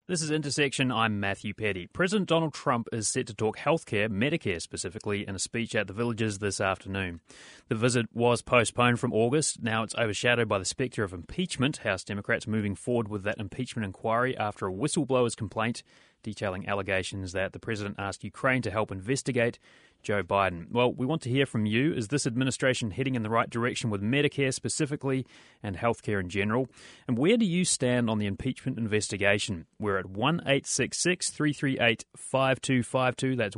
This is Intersection. I'm Matthew Petty. President Donald Trump is set to talk healthcare, Medicare specifically, in a speech at the Villages this afternoon. The visit was postponed from August. Now it's overshadowed by the spectre of impeachment. House Democrats moving forward with that impeachment inquiry after a whistleblower's complaint detailing allegations that the president asked Ukraine to help investigate Joe Biden. Well, we want to hear from you. Is this administration heading in the right direction with Medicare specifically and healthcare in general? And where do you stand on the impeachment investigation? We're at 1-866-338-5252. That's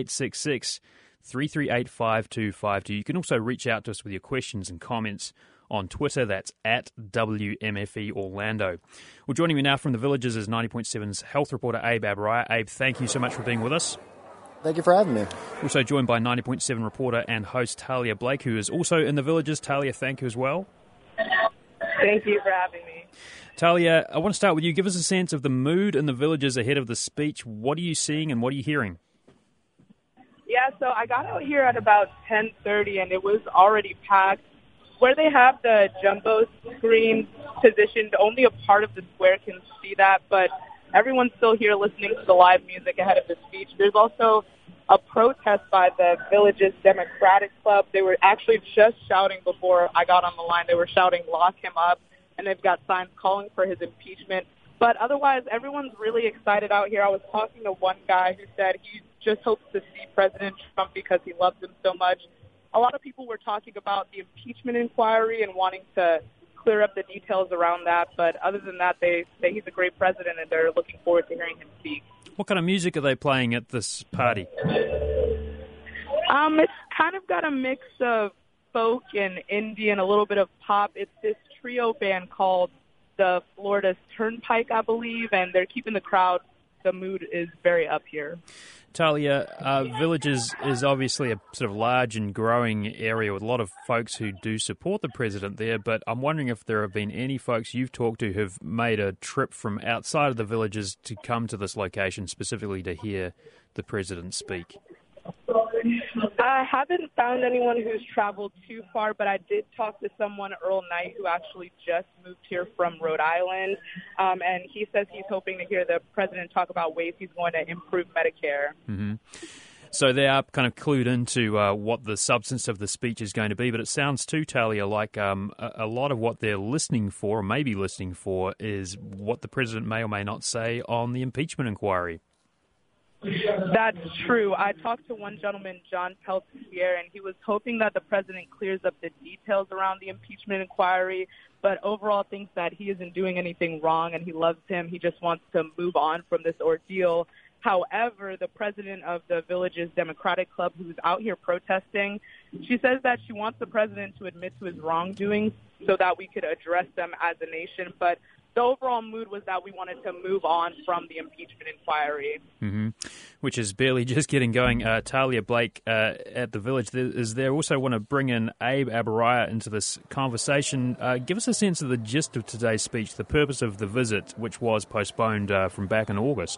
1-866-338-5252. You can also reach out to us with your questions and comments on Twitter. That's at WMFE Orlando. Well, joining me now from the Villages is 90.7's health reporter Abe Abaraya. Abe, thank you so much for being with us. Thank you for having me. Also joined by 90.7 reporter and host Talia Blake, who is also in the Villages. Talia, thank you as well. Thank you for having me. Talia, I want to start with you. Give us a sense of the mood in the Villages ahead of the speech. What are you seeing and what are you hearing? Yeah, so I got out here at about 10:30 and it was already packed. Where they have the jumbo screen positioned, only a part of the square can see that, but everyone's still here listening to the live music ahead of the speech. There's also a protest by the Villages Democratic Club. They were actually just shouting before I got on the line. They were shouting, "Lock him up," and they've got signs calling for his impeachment. But otherwise, everyone's really excited out here. I was talking to one guy who said he just hopes to see President Trump because he loves him so much. A lot of people were talking about the impeachment inquiry and wanting to clear up the details around that. But other than that, they say he's a great president and they're looking forward to hearing him speak. What kind of music are they playing at this party? It's kind of got a mix of folk and indie and a little bit of pop. It's this trio band called the Florida Turnpike, I believe, and they're keeping the crowd. The mood is very up here. Talia, Villages is obviously a sort of large and growing area with a lot of folks who do support the president there, but I'm wondering if there have been any folks you've talked to who've made a trip from outside of the Villages to come to this location specifically to hear the president speak. I haven't found anyone who's traveled too far, but I did talk to someone, Earl Knight, who actually just moved here from Rhode Island, and he says he's hoping to hear the president talk about ways he's going to improve Medicare. Mm-hmm. So they are kind of clued into what the substance of the speech is going to be, but it sounds too, Talia, like a lot of what they're listening for, or maybe listening for, is what the president may or may not say on the impeachment inquiry. That's true. I talked to one gentleman, John Peltier, and he was hoping that the president clears up the details around the impeachment inquiry, but overall thinks that he isn't doing anything wrong and he loves him. He just wants to move on from this ordeal. However, the president of the Villages Democratic Club, who's out here protesting, she says that she wants the president to admit to his wrongdoings so that we could address them as a nation. But the overall mood was that we wanted to move on from the impeachment inquiry. Mm-hmm. Which is barely just getting going. Talia Blake at the Village is there. Also want to bring in Abe Abaraya into this conversation. Give us a sense of the gist of today's speech, the purpose of the visit, which was postponed from back in August.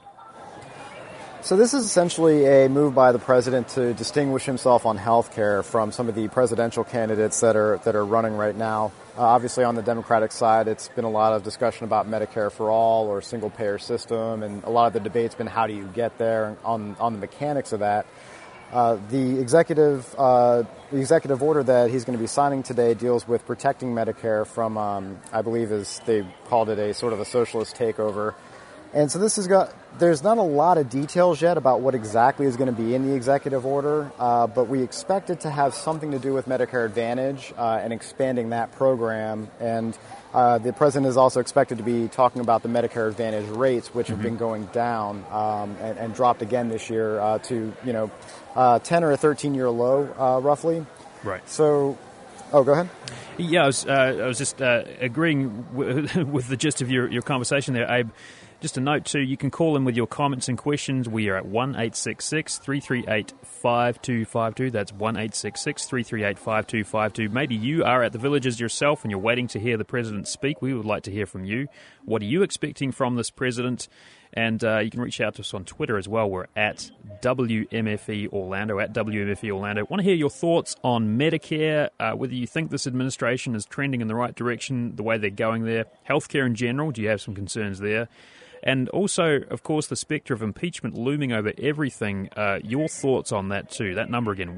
So this is essentially a move by the president to distinguish himself on health care from some of the presidential candidates that are running right now. Obviously, on the Democratic side, it's been a lot of discussion about Medicare for all or single-payer system, and a lot of the debate's been how do you get there on the mechanics of that. The executive order that he's going to be signing today deals with protecting Medicare from, I believe, as they called it, a sort of a socialist takeover. And so there's not a lot of details yet about what exactly is going to be in the executive order, but we expect it to have something to do with Medicare Advantage and expanding that program. And the president is also expected to be talking about the Medicare Advantage rates, which have been going down and dropped again this year to 10 or a 13-year low, roughly. Right. So. Oh, go ahead. Yeah, I was just agreeing with the gist of your conversation there, Abe. Just a note, too, you can call in with your comments and questions. We are at 1-866-338-5252. That's 1-866-338-5252. Maybe you are at the Villages yourself and you're waiting to hear the president speak. We would like to hear from you. What are you expecting from this president? And you can reach out to us on Twitter as well. We're at WMFE Orlando, at WMFE Orlando. Want to hear your thoughts on Medicare, whether you think this administration is trending in the right direction, the way they're going there, healthcare in general. Do you have some concerns there? And also, of course, the spectre of impeachment looming over everything. Your thoughts on that too. That number again,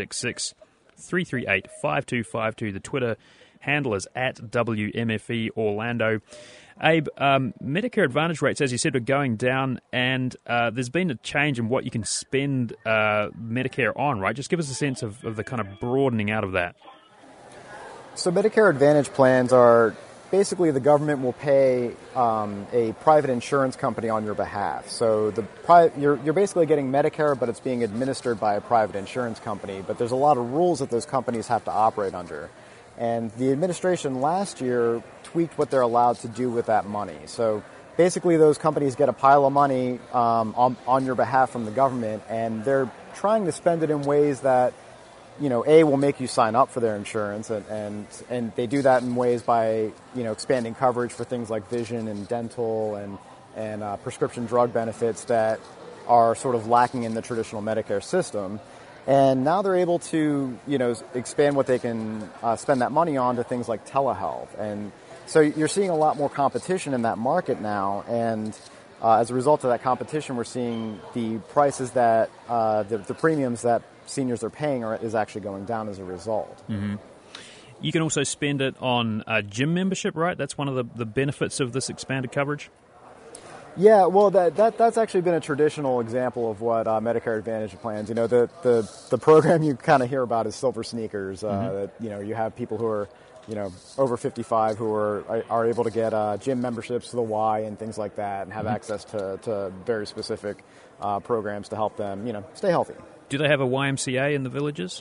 1-866-338-5252. The Twitter handle is at WMFE Orlando. Abe, Medicare Advantage rates, as you said, are going down, and there's been a change in what you can spend Medicare on, right? Just give us a sense of the kind of broadening out of that. So Medicare Advantage plans are basically the government will pay a private insurance company on your behalf. So you're basically getting Medicare, but it's being administered by a private insurance company. But there's a lot of rules that those companies have to operate under. And the administration last year tweaked what they're allowed to do with that money. So basically those companies get a pile of money on your behalf from the government, and they're trying to spend it in ways that, A, will make you sign up for their insurance, and they do that in ways by, expanding coverage for things like vision and dental and prescription drug benefits that are sort of lacking in the traditional Medicare system. And now they're able to, expand what they can spend that money on to things like telehealth. And so you're seeing a lot more competition in that market now. And as a result of that competition, we're seeing the prices that, the premiums that seniors are paying is actually going down as a result. Mm-hmm. You can also spend it on gym membership, right? That's one of the benefits of this expanded coverage. Yeah, well, that's actually been a traditional example of what Medicare Advantage plans. The program you kind of hear about is Silver Sneakers. That you have people who are, over 55 who are able to get gym memberships to the Y and things like that, and have access to very specific programs to help them, stay healthy. Do they have a YMCA in the villages?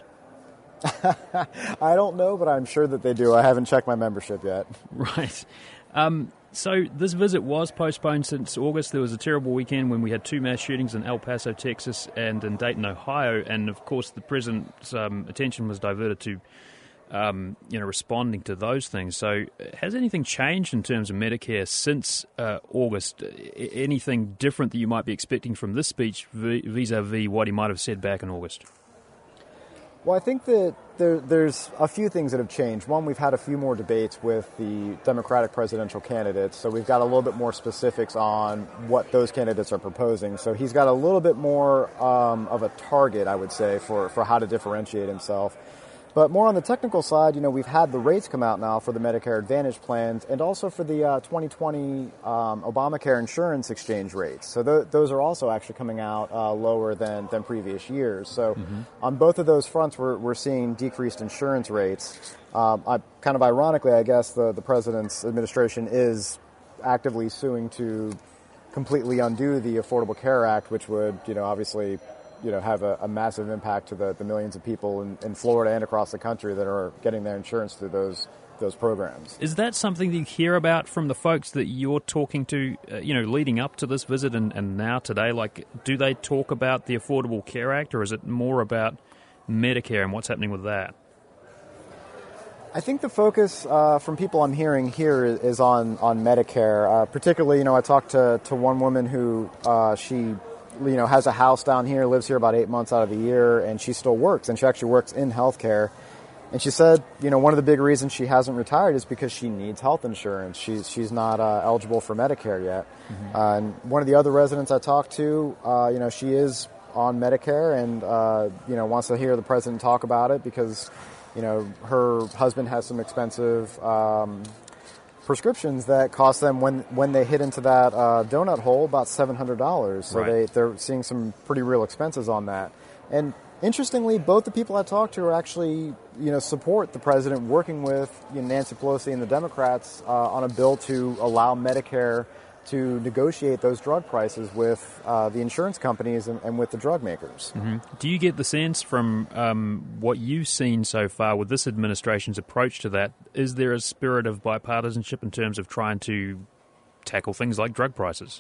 I don't know, but I'm sure that they do. I haven't checked my membership yet. Right. So this visit was postponed since August. There was a terrible weekend when we had 2 mass shootings in El Paso, Texas, and in Dayton, Ohio. And, of course, the president's attention was diverted to, responding to those things. So has anything changed in terms of Medicare since August? Anything different that you might be expecting from this speech vis-a-vis what he might have said back in August? Well, I think that there's a few things that have changed. One, we've had a few more debates with the Democratic presidential candidates, so we've got a little bit more specifics on what those candidates are proposing. So he's got a little bit more of a target, I would say, for how to differentiate himself. But more on the technical side, we've had the rates come out now for the Medicare Advantage plans and also for the 2020 Obamacare insurance exchange rates. So those are also actually coming out lower than previous years. So on both of those fronts, we're seeing decreased insurance rates. Kind of ironically, I guess, the president's administration is actively suing to completely undo the Affordable Care Act, which would, obviously, have a massive impact to the millions of people in Florida and across the country that are getting their insurance through those programs. Is that something that you hear about from the folks that you're talking to, leading up to this visit and now today? Like, do they talk about the Affordable Care Act, or is it more about Medicare and what's happening with that? I think the focus from people I'm hearing here is on Medicare. Particularly, I talked to one woman who she has a house down here, lives here about 8 months out of the year, and she still works, and she actually works in healthcare. And she said, one of the big reasons she hasn't retired is because she needs health insurance. She's not eligible for Medicare yet. And one of the other residents I talked to, she is on Medicare and, wants to hear the president talk about it because, her husband has some expensive prescriptions that cost them when they hit into that donut hole about $700. So right. they're seeing some pretty real expenses on that. And interestingly, both the people I talked to are actually support the president working with Nancy Pelosi and the Democrats on a bill to allow Medicare to negotiate those drug prices with the insurance companies and with the drug makers. Do you get the sense from what you've seen so far with this administration's approach to that, is there a spirit of bipartisanship in terms of trying to tackle things like drug prices?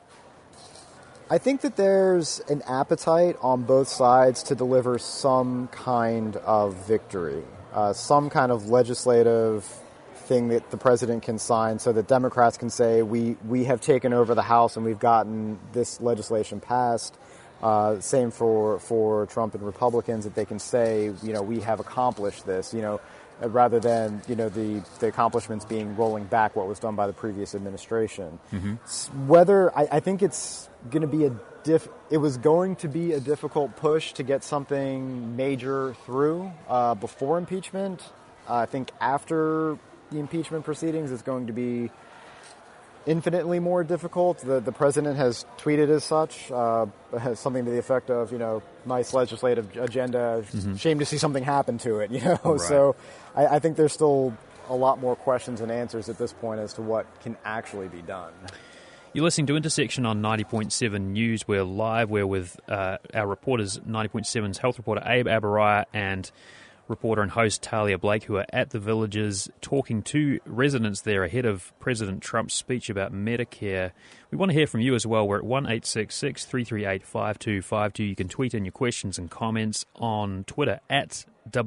I think that there's an appetite on both sides to deliver some kind of victory, some kind of legislative thing that the president can sign so that Democrats can say, we have taken over the House and we've gotten this legislation passed. Same for Trump and Republicans, that they can say, we have accomplished this, rather than, the accomplishments being rolling back what was done by the previous administration. Whether I think it's going to be it was going to be a difficult push to get something major through before impeachment. I think after the impeachment proceedings, it's going to be infinitely more difficult. The president has tweeted as such, has something to the effect of, nice legislative agenda, shame to see something happen to it, Right. So I think there's still a lot more questions and answers at this point as to what can actually be done. You're listening to Intersection on 90.7 News. We're live. We're with our reporters, 90.7's health reporter Abe Abaraya and reporter and host Talia Blake, who are at the Villages talking to residents there ahead of President Trump's speech about Medicare. We want to hear from you as well. We're at 1-866-338-5252. You can tweet in your questions and comments on Twitter at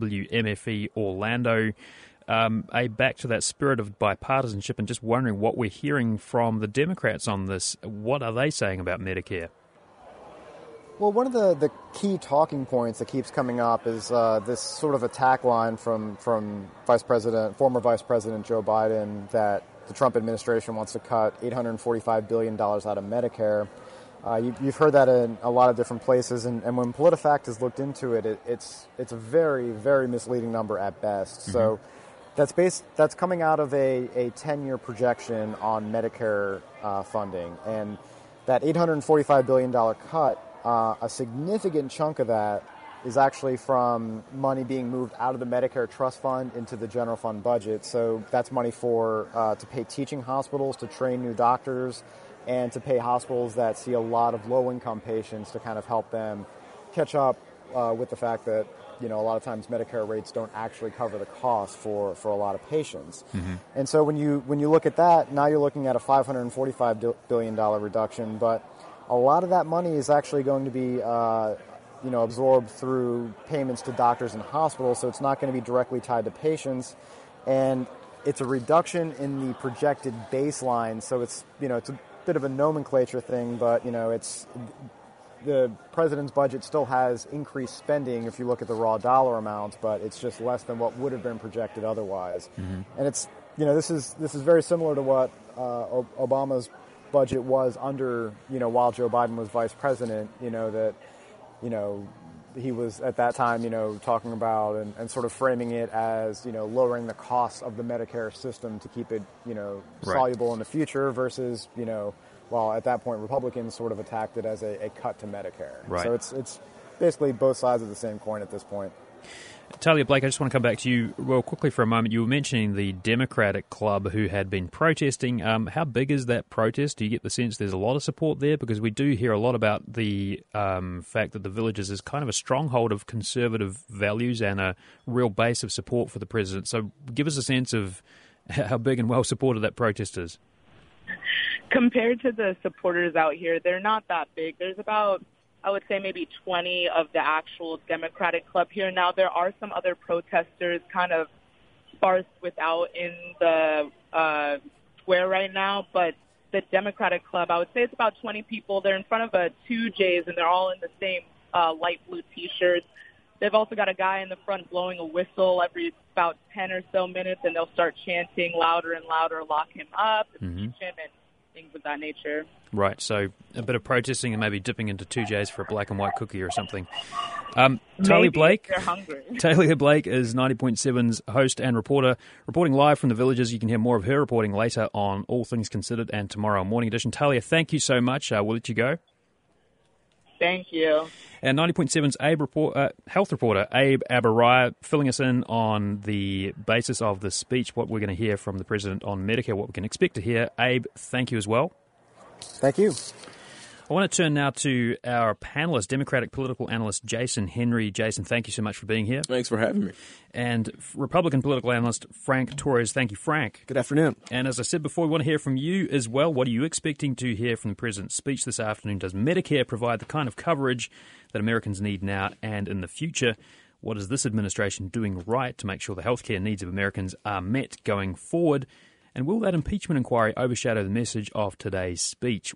WMFE Orlando. Back to that spirit of bipartisanship and just wondering what we're hearing from the Democrats on this. What are they saying about Medicare? Well, one of the key talking points that keeps coming up is this sort of attack line from former Vice President Joe Biden that the Trump administration wants to cut $845 billion out of Medicare. You've heard that in a lot of different places, and when PolitiFact has looked into it, it's a very, very misleading number at best. So that's coming out of a 10-year projection on Medicare funding, and that $845 billion cut. A significant chunk of that is actually from money being moved out of the Medicare trust fund into the general fund budget. So that's money to pay teaching hospitals to train new doctors and to pay hospitals that see a lot of low-income patients to kind of help them catch up with the fact that, a lot of times Medicare rates don't actually cover the cost for a lot of patients. And so when you look at that, now you're looking at a $545 billion reduction, but a lot of that money is actually going to be, absorbed through payments to doctors and hospitals, so it's not going to be directly tied to patients. And it's a reduction in the projected baseline, so it's a bit of a nomenclature thing, but, it's the president's budget still has increased spending if you look at the raw dollar amounts, but it's just less than what would have been projected otherwise. And it's, this is very similar to what Obama's budget was under, while Joe Biden was vice president, that, he was at that time, talking about and sort of framing it as, lowering the costs of the Medicare system to keep it, soluble in the future versus, while at that point Republicans sort of attacked it as a cut to Medicare. Right. So it's basically both sides of the same coin at this point. Talia Blake, I just want to come back to you real quickly for a moment. You were mentioning the Democratic club who had been protesting. How big is that protest? Do you get the sense there's a lot of support there? Because we do hear a lot about the fact that the Villages is kind of a stronghold of conservative values and a real base of support for the president. So give us a sense of how big and well supported that protest is. Compared to the supporters out here, they're not that big. There's about, I would say, maybe 20 of the actual Democratic club here. Now, there are some other protesters kind of sparse without in the square right now, but the Democratic club, I would say it's about 20 people. They're in front of a 2Js, and they're all in the same light blue T-shirts. They've also got a guy in the front blowing a whistle every about 10 or so minutes, and they'll start chanting louder and louder, lock him up, impeach him, and things of that nature. Right, so a bit of protesting and maybe dipping into 2Js for a black and white cookie or something. Talia Blake, they're hungry. Talia Blake is 90.7's host and reporter, reporting live from the Villages. You can hear more of her reporting later on All Things Considered and tomorrow Morning Edition. Talia, thank you so much. We'll let you go. Thank you. And 90.7's health reporter, Abe Abaraya, filling us in on the basis of the speech, what we're going to hear from the president on Medicare, what we can expect to hear. Abe, thank you as well. Thank you. I want to turn now to our panelist, Democratic political analyst Jason Henry. Jason, thank you so much for being here. Thanks for having me. And Republican political analyst Frank Torres. Thank you, Frank. Good afternoon. And as I said before, we want to hear from you as well. What are you expecting to hear from the president's speech this afternoon? Does Medicare provide the kind of coverage that Americans need now and in the future? What is this administration doing right to make sure the healthcare needs of Americans are met going forward? And will that impeachment inquiry overshadow the message of today's speech?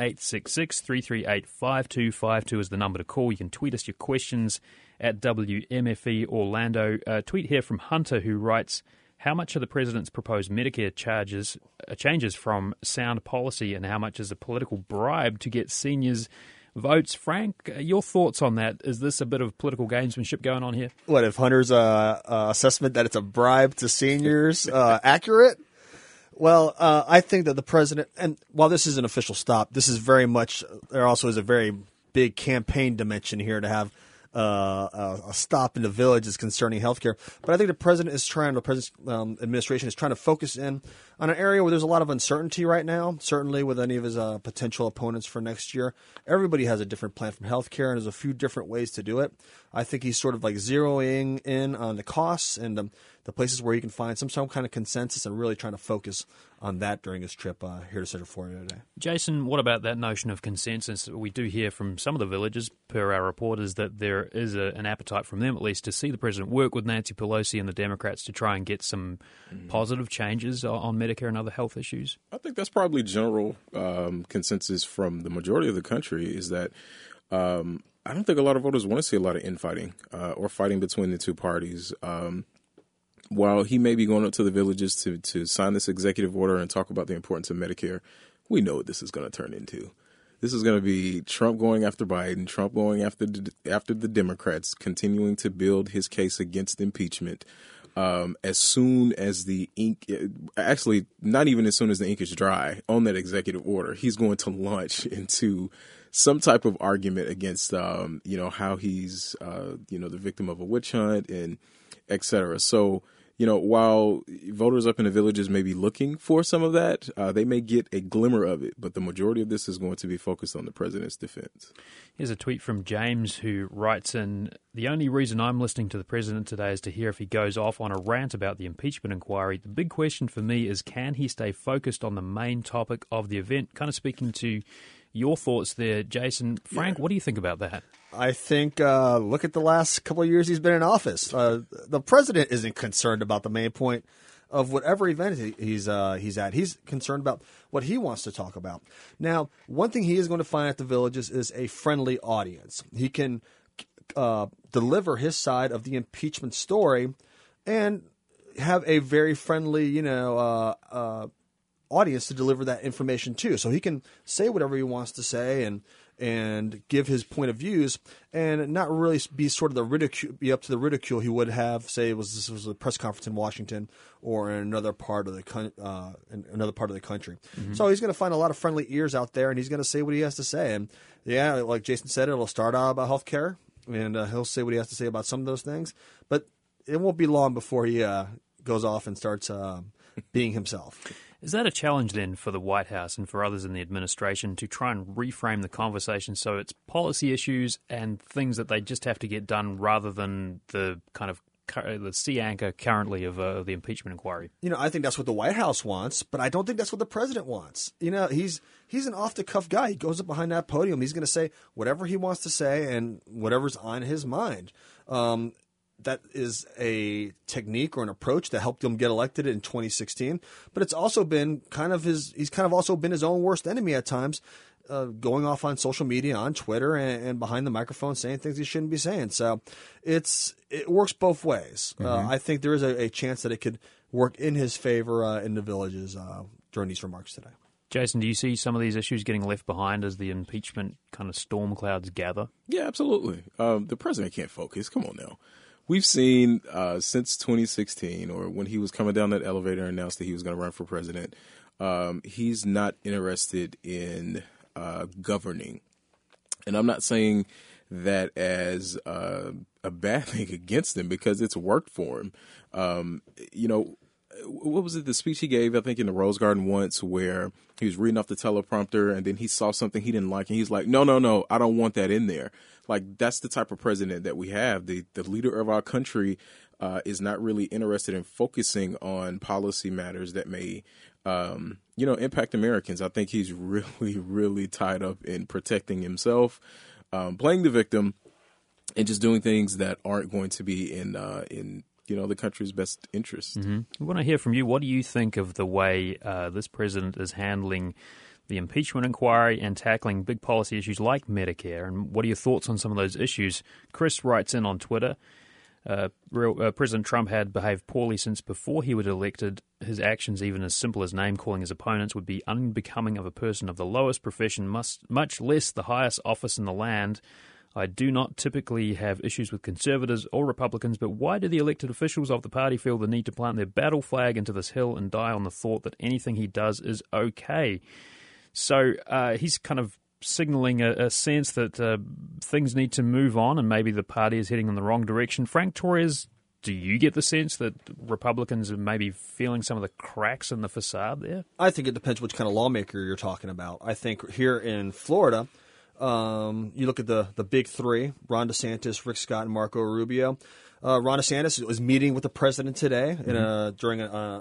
1-866-338-5252 is the number to call. You can tweet us your questions at WMFE Orlando. Tweet here from Hunter, who writes, how much of the president's proposed Medicare changes from sound policy, and how much is a political bribe to get seniors votes? Frank, your thoughts on that? Is this a bit of political gamesmanship going on here? What, if Hunter's assessment that it's a bribe to seniors accurate? Well, I think that the president, and while this is an official stop, this is very much, there also is a very big campaign dimension here to have a stop in the villages concerning healthcare. But I think the president is trying, the president's administration is trying to focus in on an area where there's a lot of uncertainty right now, certainly with any of his potential opponents for next year. Everybody has a different plan from healthcare, and there's a few different ways to do it. I think he's sort of like zeroing in on the costs and the places where he can find some kind of consensus, and really trying to focus on that during his trip here to Central Florida today. Jason, what about that notion of consensus? We do hear from some of the villages, per our reporters, that there is an appetite from them, at least, to see the president work with Nancy Pelosi and the Democrats to try and get some positive changes on Medicare and other health issues. I think that's probably general consensus from the majority of the country, is that I don't think a lot of voters want to see a lot of infighting or fighting between the two parties. While he may be going up to the villages to sign this executive order and talk about the importance of Medicare, we know what this is going to turn into. This is going to be Trump going after Biden, Trump going after the Democrats, continuing to build his case against impeachment. As soon as the ink, actually not even as soon as the ink is dry on that executive order, he's going to launch into some type of argument against, how he's, the victim of a witch hunt and et cetera. So, while voters up in the villages may be looking for some of that, they may get a glimmer of it. But the majority of this is going to be focused on the president's defense. Here's a tweet from James, who writes in, the only reason I'm listening to the president today is to hear if he goes off on a rant about the impeachment inquiry. The big question for me is, can he stay focused on the main topic of the event? Kind of speaking to your thoughts there, Jason. Frank, What do you think about that? I think look at the last couple of years he's been in office. The president isn't concerned about the main point of whatever event he's at. He's concerned about what he wants to talk about. Now, one thing he is going to find at the villages is a friendly audience. He can deliver his side of the impeachment story and have a very friendly, audience to deliver that information to. So he can say whatever he wants to say and give his point of views, and not really be sort of be up to the ridicule he would have, say this was a press conference in Washington or in another part of the country. Mm-hmm. So he's going to find a lot of friendly ears out there, and he's going to say what he has to say. And yeah, like Jason said, it'll start out about healthcare, and he'll say what he has to say about some of those things, but it won't be long before he goes off and starts being himself. Is that a challenge then for the White House and for others in the administration to try and reframe the conversation so it's policy issues and things that they just have to get done rather than the kind of the sea anchor currently of the impeachment inquiry? I think that's what the White House wants, but I don't think that's what the president wants. He's an off-the-cuff guy. He goes up behind that podium. He's going to say whatever he wants to say and whatever's on his mind. That is a technique or an approach that helped him get elected in 2016. But it's also been he's also been his own worst enemy at times, going off on social media, on Twitter, and behind the microphone saying things he shouldn't be saying. So it works both ways. Mm-hmm. I think there is a chance that it could work in his favor in the villages during these remarks today. Jason, do you see some of these issues getting left behind as the impeachment kind of storm clouds gather? Yeah, absolutely. The president can't focus. Come on now. We've seen since 2016, or when he was coming down that elevator and announced that he was going to run for president, he's not interested in governing. And I'm not saying that as a bad thing against him, because it's worked for him. What was it, the speech he gave, I think, in the Rose Garden once, where he was reading off the teleprompter and then he saw something he didn't like and he's like, no, I don't want that in there. Like, that's the type of president that we have. The leader of our country is not really interested in focusing on policy matters that may, impact Americans. I think he's really, really tied up in protecting himself, playing the victim, and just doing things that aren't going to be in the country's best interest. Mm-hmm. We want to hear from you. What do you think of the way this president is handling the impeachment inquiry and tackling big policy issues like Medicare? And what are your thoughts on some of those issues? Chris writes in on Twitter, President Trump had behaved poorly since before he was elected. His actions, even as simple as name-calling his opponents, would be unbecoming of a person of the lowest profession, much less the highest office in the land. I do not typically have issues with conservatives or Republicans, but why do the elected officials of the party feel the need to plant their battle flag into this hill and die on the thought that anything he does is okay? So he's kind of signaling a sense that things need to move on and maybe the party is heading in the wrong direction. Frank Torres, do you get the sense that Republicans are maybe feeling some of the cracks in the facade there? I think it depends which kind of lawmaker you're talking about. I think here in Florida, you look at the big three, Ron DeSantis, Rick Scott, and Marco Rubio. Ron DeSantis was meeting with the president today during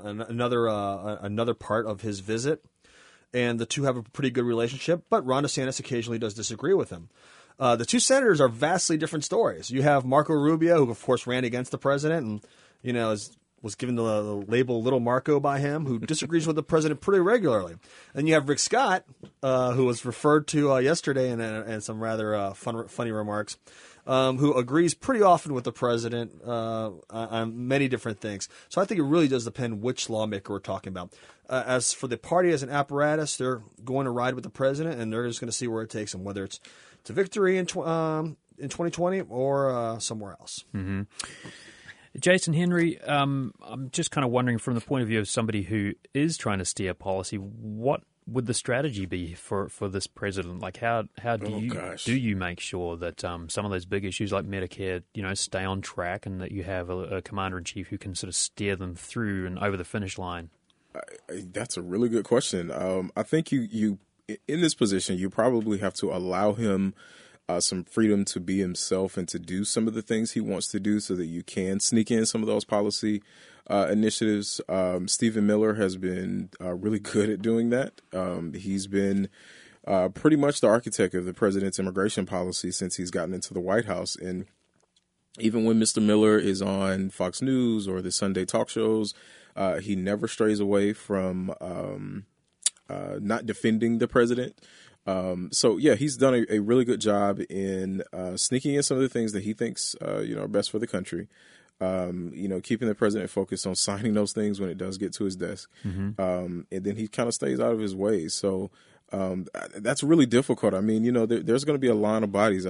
another part of his visit, and the two have a pretty good relationship, but Ron DeSantis occasionally does disagree with him. The two senators are vastly different stories. You have Marco Rubio, who of course ran against the president and was given the label Little Marco by him, who disagrees with the president pretty regularly. And you have Rick Scott, who was referred to yesterday in some rather funny remarks, who agrees pretty often with the president on many different things. So I think it really does depend which lawmaker we're talking about. As for the party as an apparatus, they're going to ride with the president, and they're just going to see where it takes them, whether it's to victory in 2020 or somewhere else. Mm-hmm. Jason Henry, I'm just kind of wondering from the point of view of somebody who is trying to steer policy, what would the strategy be for this president? Like how do you make sure that some of those big issues like Medicare, stay on track and that you have a commander-in-chief who can sort of steer them through and over the finish line? That's a really good question. I think you in this position, you probably have to allow him some freedom to be himself and to do some of the things he wants to do so that you can sneak in some of those policy initiatives. Stephen Miller has been really good at doing that. He's been pretty much the architect of the president's immigration policy since he's gotten into the White House. And even when Mr. Miller is on Fox News or the Sunday talk shows, he never strays away from not defending the president. So he's done a really good job in sneaking in some of the things that he thinks are best for the country. Keeping the president focused on signing those things when it does get to his desk, and then he kind of stays out of his way. So that's really difficult. I mean, there's going to be a line of bodies,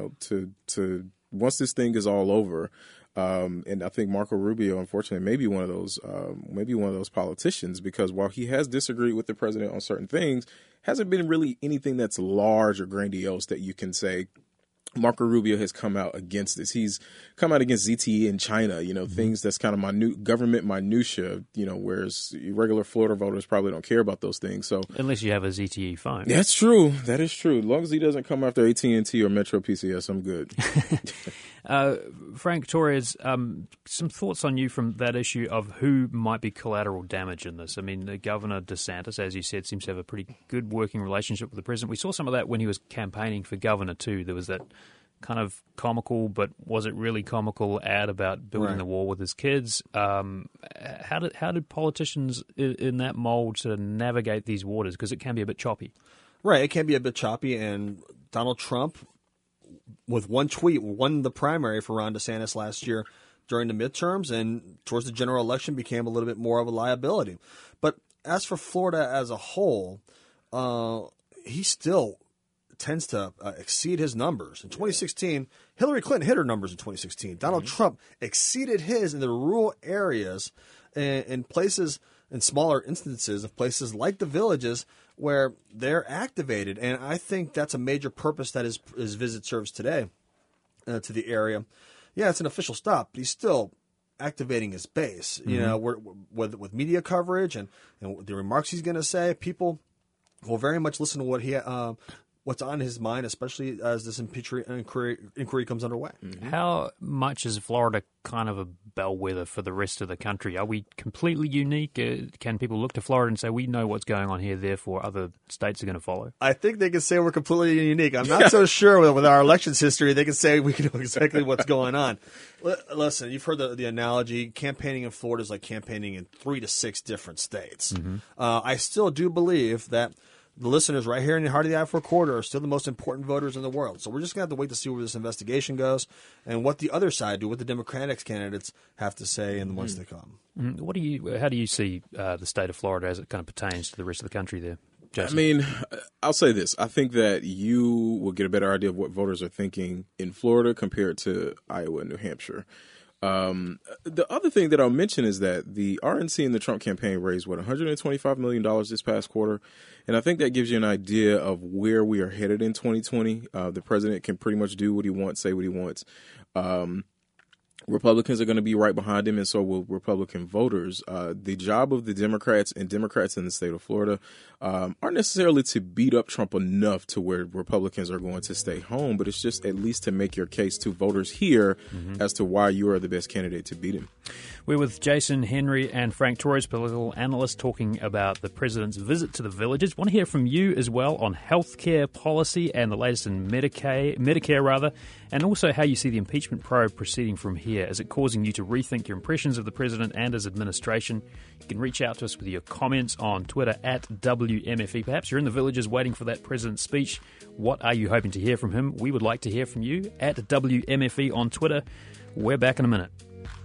to once this thing is all over. And I think Marco Rubio, unfortunately, may be one of those politicians, because while he has disagreed with the president on certain things, hasn't been really anything that's large or grandiose that you can say Marco Rubio has come out against this. He's come out against ZTE in China, things that's kind of government minutia, whereas regular Florida voters probably don't care about those things. So unless you have a ZTE phone. That's true. That is true. As long as he doesn't come after AT&T or Metro PCS, I'm good. Frank Torres, some thoughts on you from that issue of who might be collateral damage in this. I mean, the Governor DeSantis, as you said, seems to have a pretty good working relationship with the president. We saw some of that when he was campaigning for governor too. There was that kind of comical, but was it really comical ad about building the wall with his kids? How did politicians in that mold sort of navigate these waters? Because it can be a bit choppy. Right, it can be a bit choppy, and Donald Trump, with one tweet, won the primary for Ron DeSantis last year during the midterms, and towards the general election became a little bit more of a liability. But as for Florida as a whole, he still tends to exceed his numbers. In 2016, Hillary Clinton hit her numbers in 2016. Donald Trump exceeded his in the rural areas in places, in smaller instances of places like the Villages where they're activated. And I think that's a major purpose that his visit serves today to the area. Yeah, it's an official stop, but he's still activating his base. With media coverage and the remarks he's going to say, people will very much listen to what what's on his mind, especially as this inquiry comes underway. Mm-hmm. How much is Florida kind of a bellwether for the rest of the country? Are we completely unique? Can people look to Florida and say, we know what's going on here, therefore other states are going to follow? I think they can say we're completely unique. I'm not so sure with our elections history. They can say we know exactly what's going on. Listen, you've heard the analogy. Campaigning in Florida is like campaigning in 3 to 6 different states. Mm-hmm. I still do believe that the listeners right here in the heart of the I-4 corridor are still the most important voters in the world. So we're just going to have to wait to see where this investigation goes and what the other side do, what the Democratic candidates have to say in the months to come. How do you see the state of Florida as it kind of pertains to the rest of the country there, Jason? I mean, I'll say this. I think that you will get a better idea of what voters are thinking in Florida compared to Iowa and New Hampshire. The other thing that I'll mention is that the RNC and the Trump campaign raised, $125 million this past quarter. And I think that gives you an idea of where we are headed in 2020. The president can pretty much do what he wants, say what he wants. Republicans are going to be right behind him, and so will Republican voters. The job of the Democrats in the state of Florida aren't necessarily to beat up Trump enough to where Republicans are going to stay home, but it's just at least to make your case to voters here as to why you are the best candidate to beat him. We're with Jason Henry and Frank Torres, political analyst, talking about the president's visit to the villages. Want to hear from you as well on healthcare policy and the latest in Medicare, and also how you see the impeachment probe proceeding from here. Is it causing you to rethink your impressions of the president and his administration? You can reach out to us with your comments on Twitter at WMFE. Perhaps you're in the villages waiting for that president's speech. What are you hoping to hear from him? We would like to hear from you at WMFE on Twitter. We're back in a minute.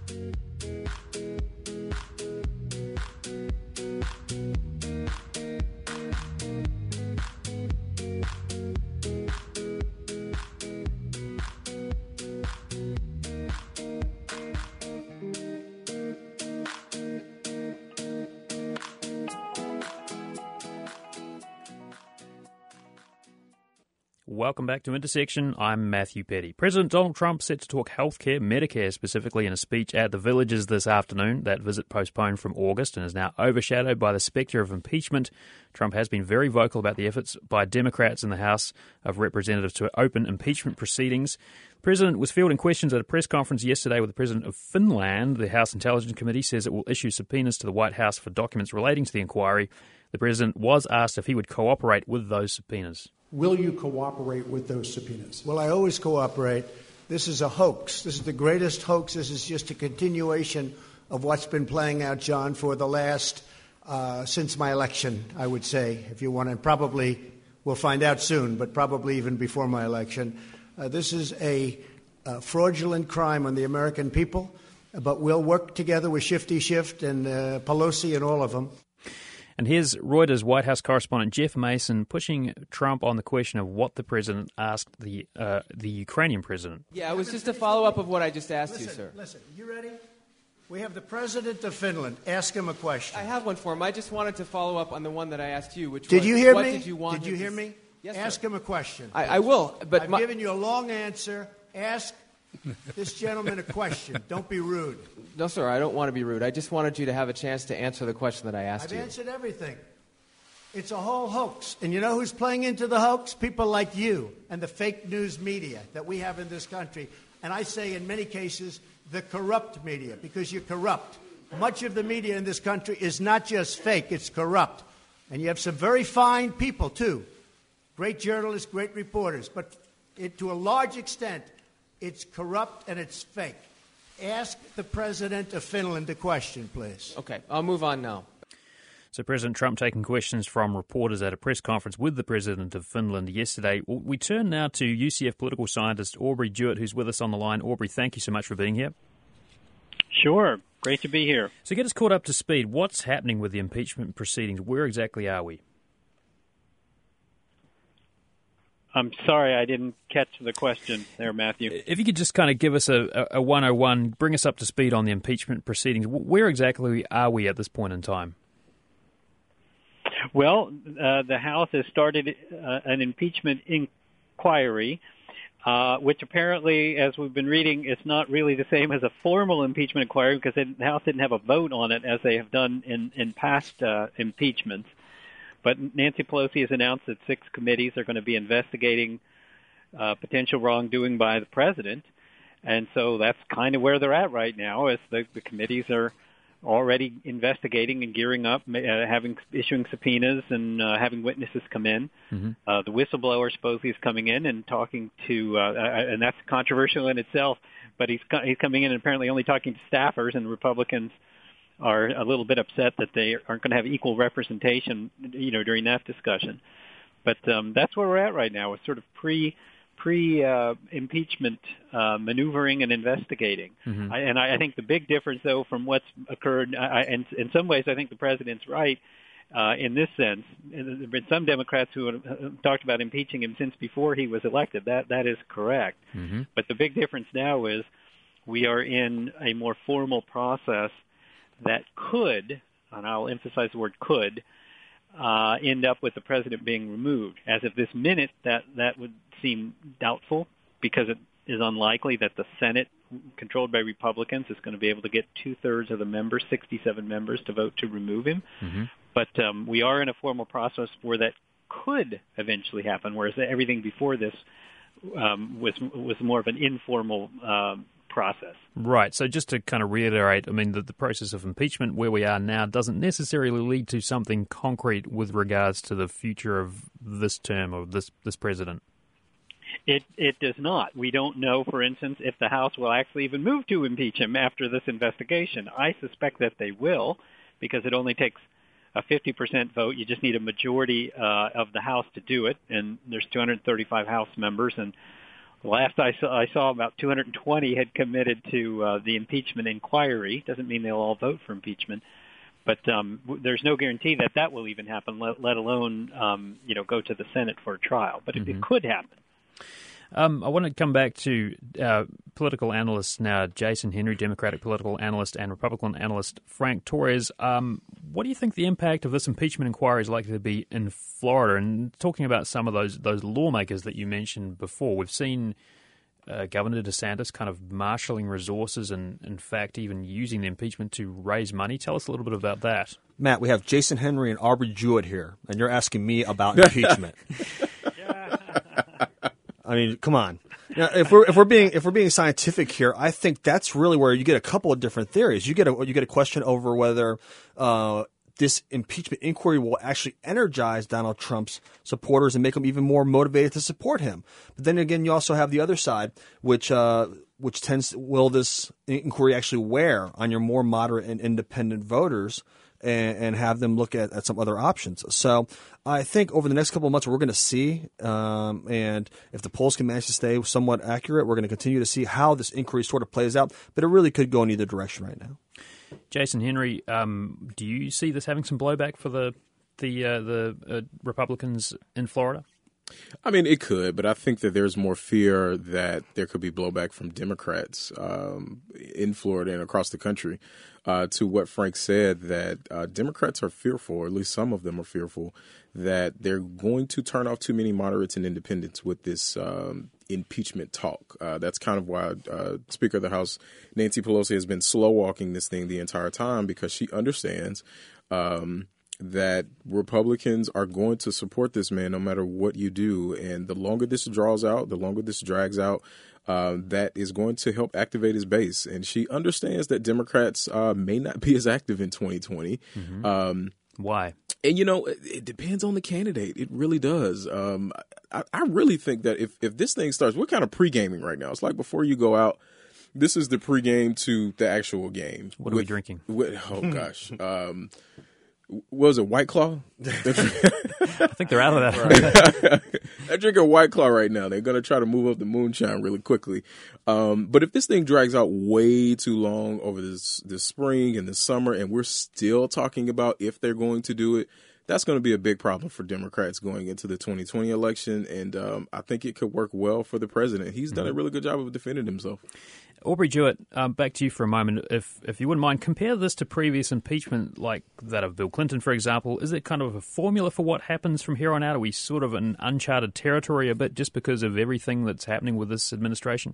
Welcome back to Intersection. I'm Matthew Petty. President Donald Trump set to talk healthcare, Medicare specifically, in a speech at the Villages this afternoon. That visit postponed from August and is now overshadowed by the spectre of impeachment. Trump has been very vocal about the efforts by Democrats in the House of Representatives to open impeachment proceedings. The president was fielding questions at a press conference yesterday with the president of Finland. The House Intelligence Committee says it will issue subpoenas to the White House for documents relating to the inquiry. The president was asked if he would cooperate with those subpoenas. Will you cooperate with those subpoenas? Well, I always cooperate. This is a hoax. This is the greatest hoax. This is just a continuation of what's been playing out, John, for the last, since my election, I would say, if you want, and probably we'll find out soon, but probably even before my election. This is a fraudulent crime on the American people, but we'll work together with Shifty Schiff and Pelosi and all of them. And here's Reuters White House correspondent Jeff Mason pushing Trump on the question of what the president asked the Ukrainian president. Yeah, it was just a follow-up of what I just asked you, sir. Listen, you ready? We have the president of Finland. Ask him a question. I have one for him. I just wanted to follow up on the one that I asked you, which did was, you hear what me? did you want? Did you hear me? Yes, ask sir. him a question. I will, but I've given you a long answer. Ask this gentleman a question. Don't be rude. No, sir, I don't want to be rude. I just wanted you to have a chance to answer the question that I asked I've you. answered everything. It's a whole hoax. And you know who's playing into the hoax? People like you and the fake news media that we have in this country. And I say in many cases, the corrupt media, because you're corrupt. Much of the media in this country is not just fake, it's corrupt. And you have some very fine people, too. Great journalists, great reporters. But to a large extent, it's corrupt and it's fake. Ask the president of Finland a question, please. Okay, I'll move on now. So President Trump taking questions from reporters at a press conference with the president of Finland yesterday. We turn now to UCF political scientist Aubrey Jewett, who's with us on the line. Aubrey, thank you so much for being here. Sure. Great to be here. So get us caught up to speed. What's happening with the impeachment proceedings? Where exactly are we? I'm sorry I didn't catch the question there, Matthew. If you could just kind of give us a 101, bring us up to speed on the impeachment proceedings. Where exactly are we at this point in time? Well, the House has started an impeachment inquiry, which apparently, as we've been reading, is not really the same as a formal impeachment inquiry because the House didn't have a vote on it as they have done in past impeachments. But Nancy Pelosi has announced that 6 committees are going to be investigating potential wrongdoing by the president. And so that's kind of where they're at right now, is the committees are already investigating and gearing up, issuing subpoenas and having witnesses come in. Mm-hmm. The whistleblower supposedly is coming in and talking to, and that's controversial in itself, but he's coming in and apparently only talking to staffers, and the Republicans are a little bit upset that they aren't going to have equal representation, during that discussion. But that's where we're at right now. It's sort of pre-impeachment maneuvering and investigating. Mm-hmm. I think the big difference, though, from what's occurred, and in some ways I think the president's right in this sense. There have been some Democrats who have talked about impeaching him since before he was elected. That is correct. Mm-hmm. But the big difference now is we are in a more formal process that could, and I'll emphasize the word could, end up with the president being removed. As of this minute, that would seem doubtful, because it is unlikely that the Senate, controlled by Republicans, is going to be able to get 2/3 of the members, 67 members, to vote to remove him. Mm-hmm. But we are in a formal process where that could eventually happen, whereas everything before this was more of an informal process. Right. So just to kind of reiterate, I mean, the process of impeachment where we are now doesn't necessarily lead to something concrete with regards to the future of this term of this president. It does not. We don't know, for instance, if the House will actually even move to impeach him after this investigation. I suspect that they will, because it only takes a 50% vote. You just need a majority of the House to do it, and there's 235 House members, and last I saw about 220 had committed to the impeachment inquiry. Doesn't mean they'll all vote for impeachment, but there's no guarantee that will even happen, let alone go to the Senate for a trial. But it could happen. I want to come back to political analysts now, Jason Henry, Democratic political analyst, and Republican analyst Frank Torres. What do you think the impact of this impeachment inquiry is likely to be in Florida? And talking about some of those lawmakers that you mentioned before, we've seen Governor DeSantis kind of marshalling resources and, in fact, even using the impeachment to raise money. Tell us a little bit about that. Matt, we have Jason Henry and Aubrey Jewett here, and you're asking me about impeachment. I mean, come on. Now, if we're being scientific here, I think that's really where you get a couple of different theories. You get a question over whether this impeachment inquiry will actually energize Donald Trump's supporters and make them even more motivated to support him. But then again, you also have the other side, which will this inquiry actually wear on your more moderate and independent voters and have them look at some other options. So I think over the next couple of months, we're going to see, and if the polls can manage to stay somewhat accurate, we're going to continue to see how this inquiry sort of plays out. But it really could go in either direction right now. Jason Henry, do you see this having some blowback for the Republicans in Florida? I mean, it could, but I think that there's more fear that there could be blowback from Democrats in Florida and across the country to what Frank said, that Democrats are fearful, or at least some of them are fearful, that they're going to turn off too many moderates and independents with this impeachment talk. That's kind of why Speaker of the House Nancy Pelosi has been slow-walking this thing the entire time, because she understands that Republicans are going to support this man no matter what you do. And the longer this draws out, the longer this drags out, that is going to help activate his base. And she understands that Democrats may not be as active in 2020. Mm-hmm. Why? And, it depends on the candidate. It really does. I really think that if this thing starts, we're kind of pre-gaming right now. It's like before you go out, this is the pregame to the actual game. What are we drinking? Oh, gosh. What was it, White Claw? I think they're out of that. They're drinking White Claw right now. They're going to try to move up the moonshine really quickly. But if this thing drags out way too long over this spring and this summer, and we're still talking about if they're going to do it, that's going to be a big problem for Democrats going into the 2020 election. And I think it could work well for the president. He's done a really good job of defending himself. Aubrey Jewett, back to you for a moment. If you wouldn't mind, compare this to previous impeachment like that of Bill Clinton, for example. Is it kind of a formula for what happens from here on out? Are we sort of in uncharted territory a bit just because of everything that's happening with this administration?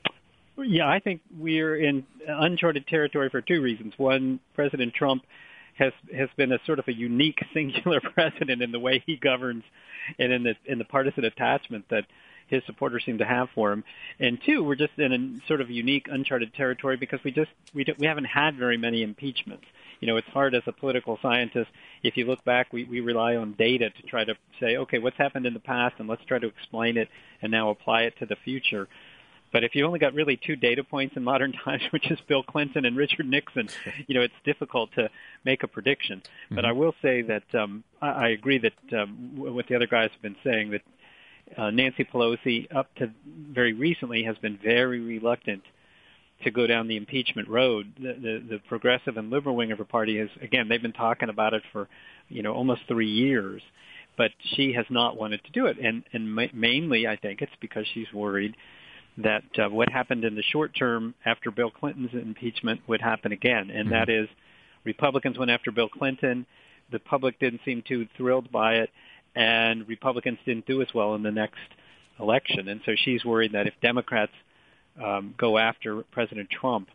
Yeah, I think we're in uncharted territory for two reasons. One, President Trump has been a sort of a unique, singular president in the way he governs, and in the partisan attachment that his supporters seem to have for him. And two, we're just in a sort of unique, uncharted territory because we haven't had very many impeachments. You know, it's hard as a political scientist. If you look back, we rely on data to try to say, okay, what's happened in the past, and let's try to explain it and now apply it to the future. But if you only got really two data points in modern times, which is Bill Clinton and Richard Nixon, you know, it's difficult to make a prediction. Mm-hmm. But I will say that I agree that what the other guys have been saying, that Nancy Pelosi, up to very recently, has been very reluctant to go down the impeachment road. The progressive and liberal wing of her party has, again, they've been talking about it for, you know, almost 3 years, but she has not wanted to do it. And mainly, I think, it's because she's worried that what happened in the short term after Bill Clinton's impeachment would happen again, and that is Republicans went after Bill Clinton. The public didn't seem too thrilled by it, and Republicans didn't do as well in the next election. And so she's worried that if Democrats go after President Trump,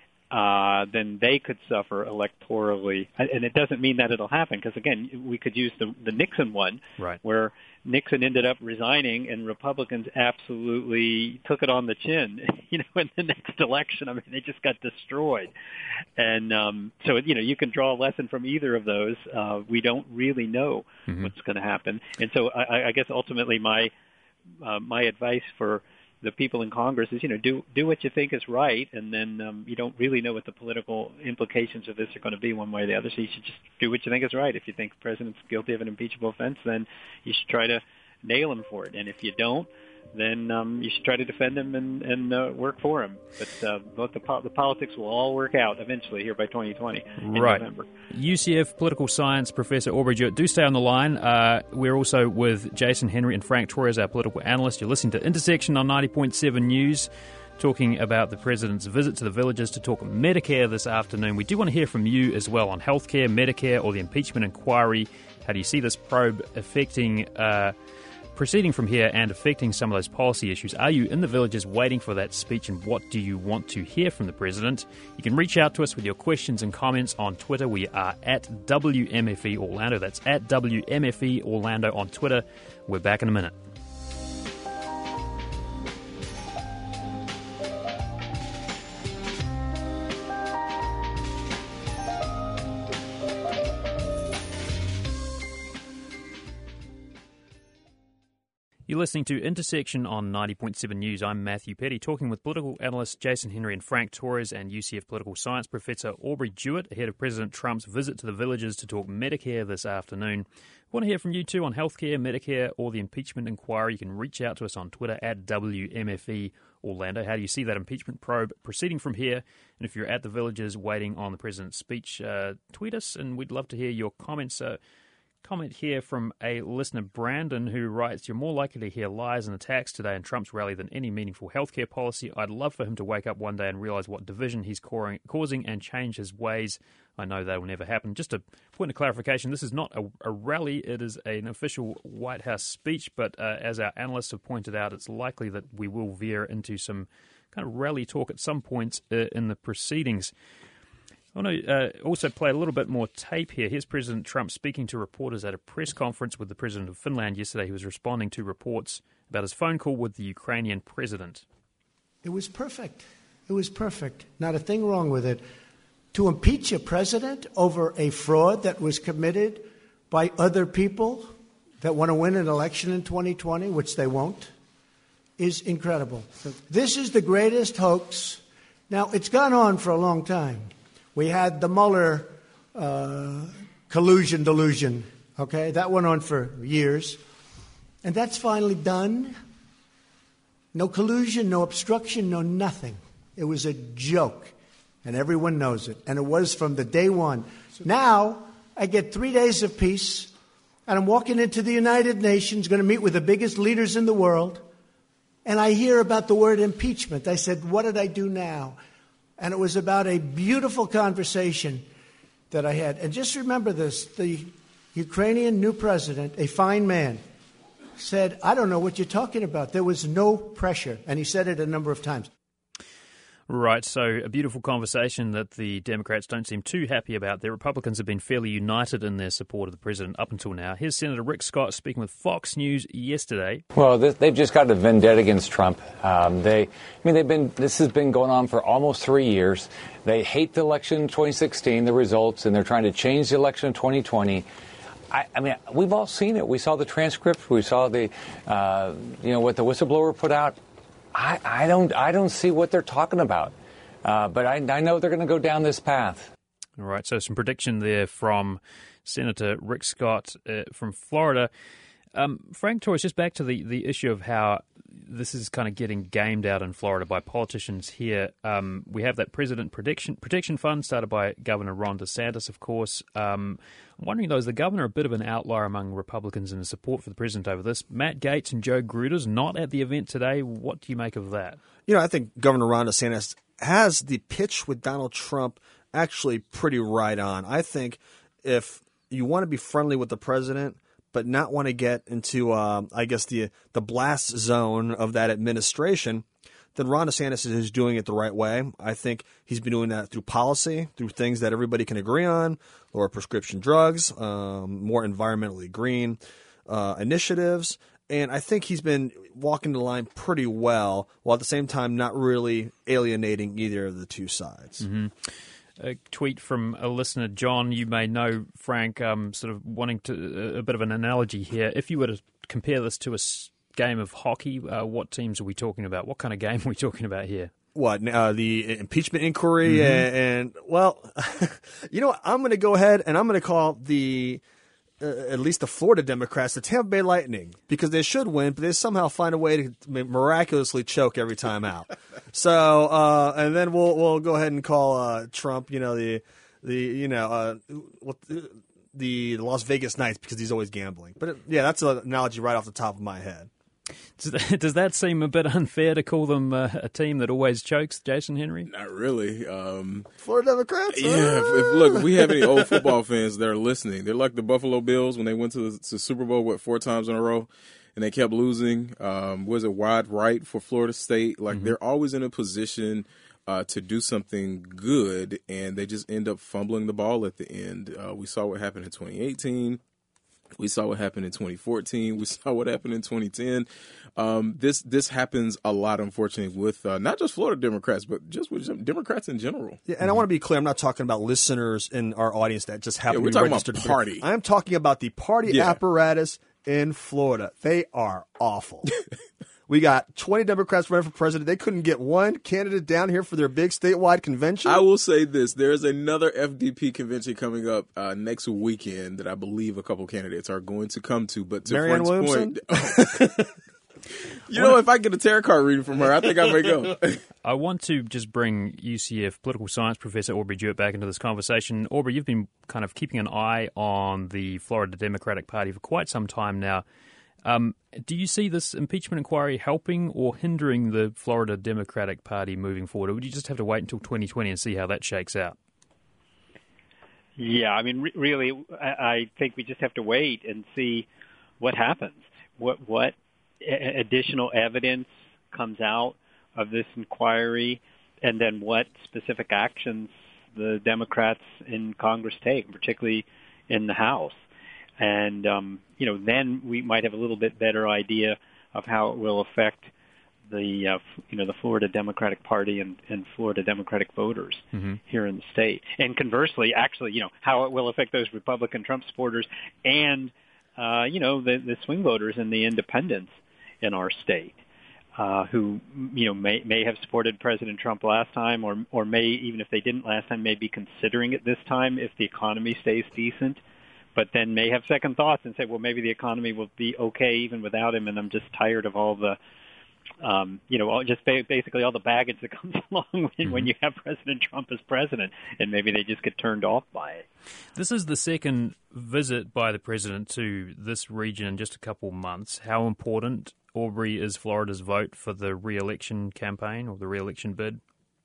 then they could suffer electorally. And it doesn't mean that it'll happen, because, again, we could use the Nixon one, right, where Nixon ended up resigning and Republicans absolutely took it on the chin, you know, in the next election. I mean, they just got destroyed. And so, you know, you can draw a lesson from either of those. We don't really know what's going to happen. And so I guess ultimately my advice for the people in Congress is, you know, do what you think is right, and then you don't really know what the political implications of this are going to be one way or the other, so you should just do what you think is right. If you think the president's guilty of an impeachable offense, then you should try to nail him for it. And if you don't, then you should try to defend him and work for him. But both the politics will all work out eventually here by 2020 in November. UCF political science professor Aubrey Jewett, do stay on the line. We're also with Jason Henry and Frank Torres, our political analyst. You're listening to Intersection on 90.7 News, talking about the president's visit to the villages to talk Medicare this afternoon. We do want to hear from you as well on healthcare, Medicare, or the impeachment inquiry. How do you see this probe affecting proceeding from here and affecting some of those policy issues? Are you in the villages waiting for that speech, and what do you want to hear from the president? You can reach out to us with your questions and comments on Twitter. We are at WMFE Orlando. That's at WMFE Orlando on Twitter. We're back in a minute. You're listening to Intersection on 90.7 News. I'm Matthew Petty, talking with political analysts Jason Henry and Frank Torres and UCF political science professor Aubrey Jewett ahead of President Trump's visit to the villages to talk Medicare this afternoon. I want to hear from you too on healthcare, Medicare, or the impeachment inquiry. You can reach out to us on Twitter at WMFE Orlando. How do you see that impeachment probe proceeding from here? And if you're at the villages waiting on the president's speech, tweet us, and we'd love to hear your comments. Comment here from a listener, Brandon, who writes, "You're more likely to hear lies and attacks today in Trump's rally than any meaningful healthcare policy. I'd love for him to wake up one day and realize what division he's causing and change his ways. I know that will never happen." Just a point of clarification, this is not a rally. It is an official White House speech, but as our analysts have pointed out, it's likely that we will veer into some kind of rally talk at some points in the proceedings. I want to also play a little bit more tape here. Here's President Trump speaking to reporters at a press conference with the president of Finland yesterday. He was responding to reports about his phone call with the Ukrainian president. It was perfect. It was perfect. Not a thing wrong with it. To impeach a president over a fraud that was committed by other people that want to win an election in 2020, which they won't, is incredible. This is the greatest hoax. Now, it's gone on for a long time. We had the Mueller collusion delusion, okay? That went on for years. And that's finally done. No collusion, no obstruction, no nothing. It was a joke, and everyone knows it. And it was from the day one. Now, I get 3 days of peace, and I'm walking into the United Nations, going to meet with the biggest leaders in the world, and I hear about the word impeachment. I said, what did I do now? And it was about a beautiful conversation that I had. And just remember this, the Ukrainian new president, a fine man, said, I don't know what you're talking about. There was no pressure. And he said it a number of times. Right, so a beautiful conversation that the Democrats don't seem too happy about. The Republicans have been fairly united in their support of the president up until now. Here's Senator Rick Scott speaking with Fox News yesterday. Well, they've just got a vendetta against Trump. This has been going on for almost 3 years. They hate the election in 2016, the results, and they're trying to change the election in 2020. We've all seen it. We saw the transcript. We saw the, what the whistleblower put out. I don't see what they're talking about, but I know they're going to go down this path. All right, so some prediction there from Senator Rick Scott from Florida. Frank Torres, just back to the issue of how this is kind of getting gamed out in Florida by politicians here. We have that President Protection Fund started by Governor Ron DeSantis, of course. I'm wondering, though, is the governor a bit of an outlier among Republicans in the support for the president over this? Matt Gaetz and Joe Gruder's not at the event today. What do you make of that? I think Governor Ron DeSantis has the pitch with Donald Trump actually pretty right on. I think if you want to be friendly with the president but not want to get into, the blast zone of that administration, then Ron DeSantis is doing it the right way. I think he's been doing that through policy, through things that everybody can agree on, lower prescription drugs, more environmentally green initiatives. And I think he's been walking the line pretty well, while at the same time not really alienating either of the two sides. Mm-hmm. A tweet from a listener, John. You may know, Frank, sort of wanting to a bit of an analogy here. If you were to compare this to a game of hockey, what teams are we talking about? What kind of game are we talking about here? What, the impeachment inquiry? And well, you know what? I'm going to go ahead and I'm going to call at least the Florida Democrats, the Tampa Bay Lightning, because they should win, but they somehow find a way to miraculously choke every time out. So, and then we'll go ahead and call Trump, the Las Vegas Knights, because he's always gambling. But that's an analogy right off the top of my head. Does that seem a bit unfair to call them a team that always chokes, Jason Henry? Not really. Florida Democrats? Yeah. If we have any old football fans that are listening, they're like the Buffalo Bills when they went to the Super Bowl, 4 times in a row, and they kept losing. Was it wide right for Florida State? They're always in a position to do something good, and they just end up fumbling the ball at the end. We saw what happened in 2018. We saw what happened in 2014. We saw what happened in 2010. This happens a lot, unfortunately, with not just Florida Democrats, but just with Democrats in general. Yeah, and I want to be clear. I'm not talking about listeners in our audience that just happen to be registered. We're talking about party. I'm talking about the party apparatus in Florida. They are awful. We got 20 Democrats running for president. They couldn't get one candidate down here for their big statewide convention. I will say this. There's another FDP convention coming up next weekend that I believe a couple candidates are going to come to. But to Marianne Frank's Williamson? point, if I get a tarot card reading from her, I think I may go. I want to just bring UCF political science professor Aubrey Jewett back into this conversation. Aubrey, you've been kind of keeping an eye on the Florida Democratic Party for quite some time now. Do you see this impeachment inquiry helping or hindering the Florida Democratic Party moving forward, or would you just have to wait until 2020 and see how that shakes out? Yeah, really, I think we just have to wait and see what happens. What additional evidence comes out of this inquiry, and then what specific actions the Democrats in Congress take, particularly in the House. And, then we might have a little bit better idea of how it will affect the Florida Democratic Party and Florida Democratic voters here in the state. And conversely, actually, how it will affect those Republican Trump supporters and, the swing voters and the independents in our state who, may have supported President Trump last time or may, even if they didn't last time, may be considering it this time if the economy stays decent. But then may have second thoughts and say, well, maybe the economy will be okay even without him, and I'm just tired of all the, basically all the baggage that comes along when you have President Trump as president, and maybe they just get turned off by it. This is the second visit by the president to this region in just a couple months. How important, Aubrey, is Florida's vote for the re-election campaign or the re-election bid?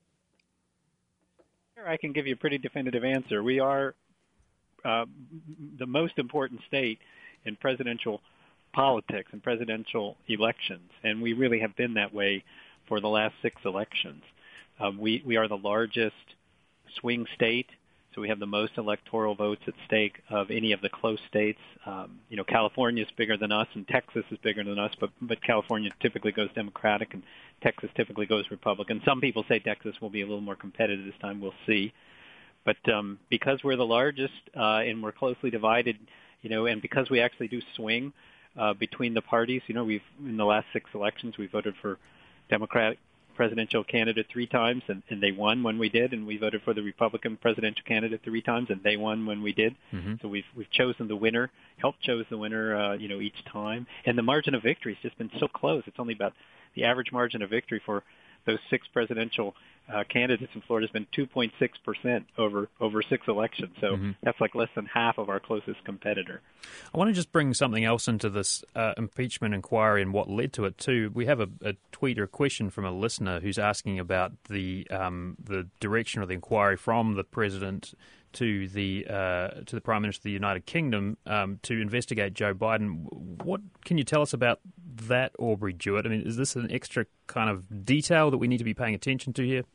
I can give you a pretty definitive answer. We are the most important state in presidential politics and presidential elections, and we really have been that way for the last 6 elections. We are the largest swing state, so we have the most electoral votes at stake of any of the close states. California is bigger than us, and Texas is bigger than us, but California typically goes Democratic, and Texas typically goes Republican. Some people say Texas will be a little more competitive this time. We'll see. But because we're the largest and we're closely divided, and because we actually do swing between the parties, we've in the last 6 elections we voted for Democratic presidential candidate 3 times, and they won when we did, and we voted for the Republican presidential candidate 3 times, and they won when we did. Mm-hmm. So we've chosen the winner, chose the winner, each time, and the margin of victory has just been so close. It's only about the average margin of victory for those 6 presidential candidates in Florida has been 2.6% over 6 elections. So that's like less than half of our closest competitor. I want to just bring something else into this impeachment inquiry and what led to it too. We have a tweet or a question from a listener who's asking about the direction of the inquiry from the president to the Prime Minister of the United Kingdom to investigate Joe Biden. What can you tell us about that, Aubrey Jewett? I mean, is this an extra kind of detail that we need to be paying attention to here?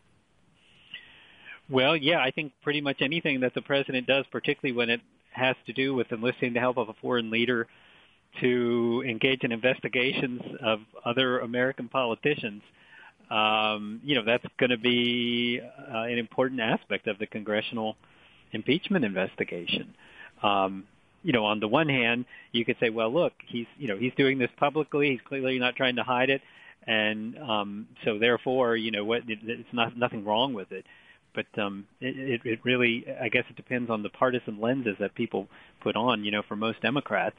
Well, yeah, I think pretty much anything that the president does, particularly when it has to do with enlisting the help of a foreign leader to engage in investigations of other American politicians, that's going to be an important aspect of the congressional impeachment investigation. On the one hand, you could say, well, look, he's doing this publicly. He's clearly not trying to hide it, and so therefore, it's nothing wrong with it. But it really, I guess, it depends on the partisan lenses that people put on. For most Democrats,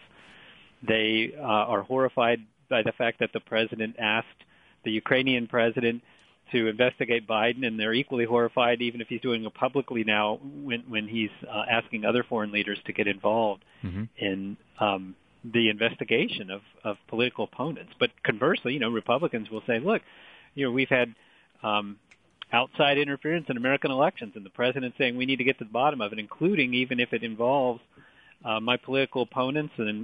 they are horrified by the fact that the president asked the Ukrainian president to investigate Biden, and they're equally horrified, even if he's doing it publicly now, when he's asking other foreign leaders to get involved in the investigation of political opponents. But conversely, Republicans will say, look, we've had outside interference in American elections, and the president saying we need to get to the bottom of it, including even if it involves my political opponents, and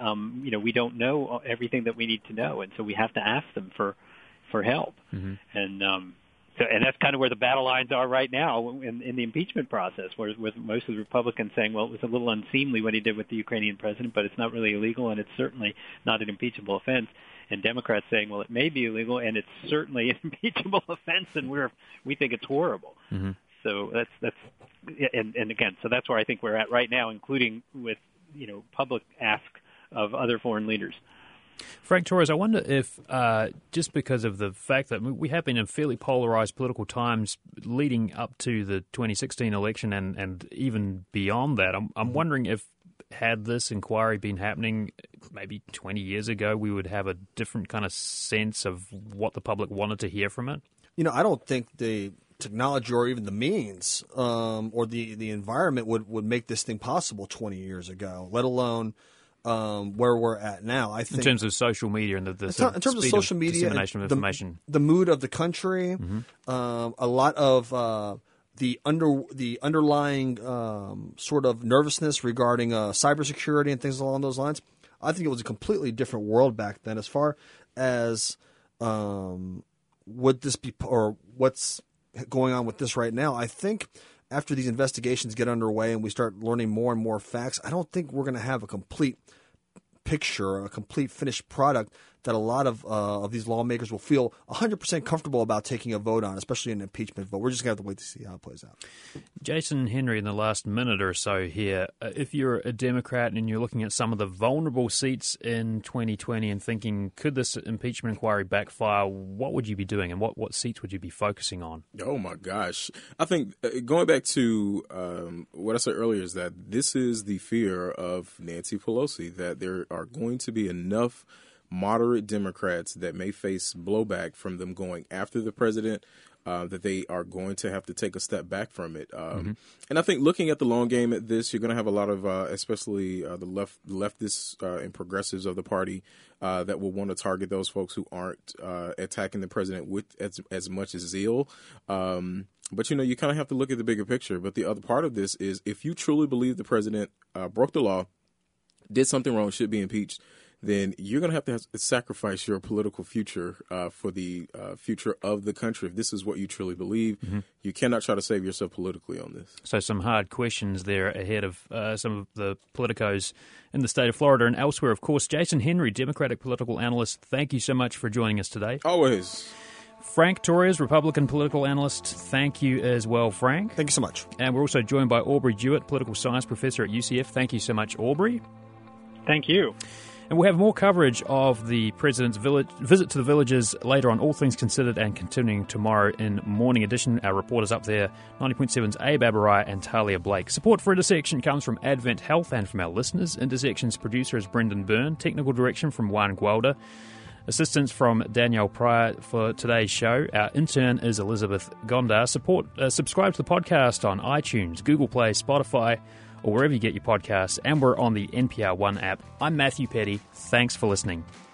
we don't know everything that we need to know, and so we have to ask them for help. And that's kind of where the battle lines are right now in the impeachment process, where with most of the Republicans saying, well, it was a little unseemly what he did with the Ukrainian president, but it's not really illegal, and it's certainly not an impeachable offense. And Democrats saying, well, it may be illegal, and it's certainly an impeachable offense, and we think it's horrible. So that's and again, so that's where I think we're at right now, including with public ask of other foreign leaders. Frank Torres, I wonder if just because of the fact that we have been in fairly polarized political times leading up to the 2016 election and even beyond that, I'm wondering if had this inquiry been happening maybe 20 years ago, we would have a different kind of sense of what the public wanted to hear from it? I don't think the technology or even the means or the environment would make this thing possible 20 years ago, let alone where we're at now. I think in terms of social media and the in terms of social media, dissemination of information, the mood of the country, a lot of the underlying sort of nervousness regarding cybersecurity and things along those lines. I think it was a completely different world back then. As far as would this be or what's going on with this right now, I think after these investigations get underway and we start learning more and more facts, I don't think we're going to have a complete picture, a complete finished product that a lot of these lawmakers will feel 100% comfortable about taking a vote on, especially an impeachment vote. We're just going to have to wait to see how it plays out. Jason Henry, in the last minute or so here, if you're a Democrat and you're looking at some of the vulnerable seats in 2020 and thinking, could this impeachment inquiry backfire, what would you be doing and what seats would you be focusing on? Oh, my gosh. I think going back to what I said earlier is that this is the fear of Nancy Pelosi, that there are going to be enough moderate Democrats that may face blowback from them going after the president, that they are going to have to take a step back from it. And I think looking at the long game at this, you're going to have a lot of, especially the leftists and progressives of the party that will want to target those folks who aren't attacking the president with as much as zeal. But, you kind of have to look at the bigger picture. But the other part of this is if you truly believe the president broke the law, did something wrong, should be impeached, then you're going to have to sacrifice your political future for the future of the country. If this is what you truly believe, you cannot try to save yourself politically on this. So some hard questions there ahead of some of the politicos in the state of Florida and elsewhere. Of course, Jason Henry, Democratic political analyst, thank you so much for joining us today. Always. Frank Torres, Republican political analyst, thank you as well, Frank. Thank you so much. And we're also joined by Aubrey Jewett, political science professor at UCF. Thank you so much, Aubrey. Thank you. And we'll have more coverage of the President's visit to the villages later on, All Things Considered, and continuing tomorrow in Morning Edition. Our reporters up there, 90.7's Abe Abarai and Talia Blake. Support for Intersection comes from Advent Health and from our listeners. Intersection's producer is Brendan Byrne. Technical direction from Juan Gualda. Assistance from Danielle Pryor for today's show. Our intern is Elizabeth Gondar. Subscribe to the podcast on iTunes, Google Play, Spotify, or wherever you get your podcasts. And we're on the NPR One app. I'm Matthew Petty. Thanks for listening.